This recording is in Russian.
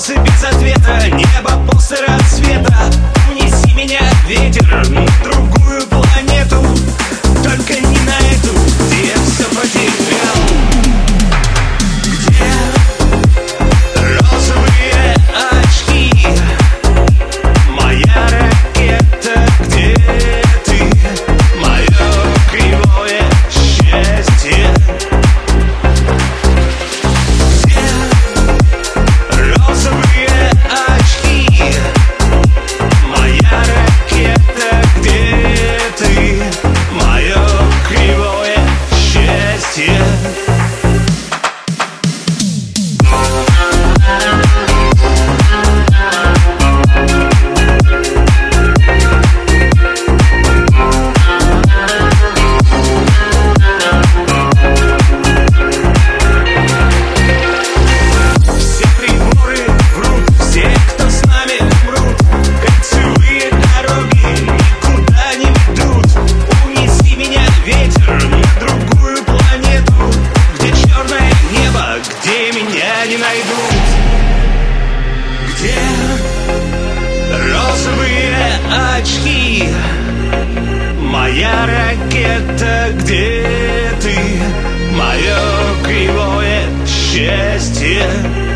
вопросы без ответа, небо после рассвета. Унеси меня, ветер, на другую планету, только не на эту, где я все потерял. Где розовые очки, моя ракета, где ты, мое кривое счастье? Розовые очки, моя ракета, где ты, мое кривое счастье? Не найдут. Где розовые очки, моя ракета, где ты, мое кривое счастье?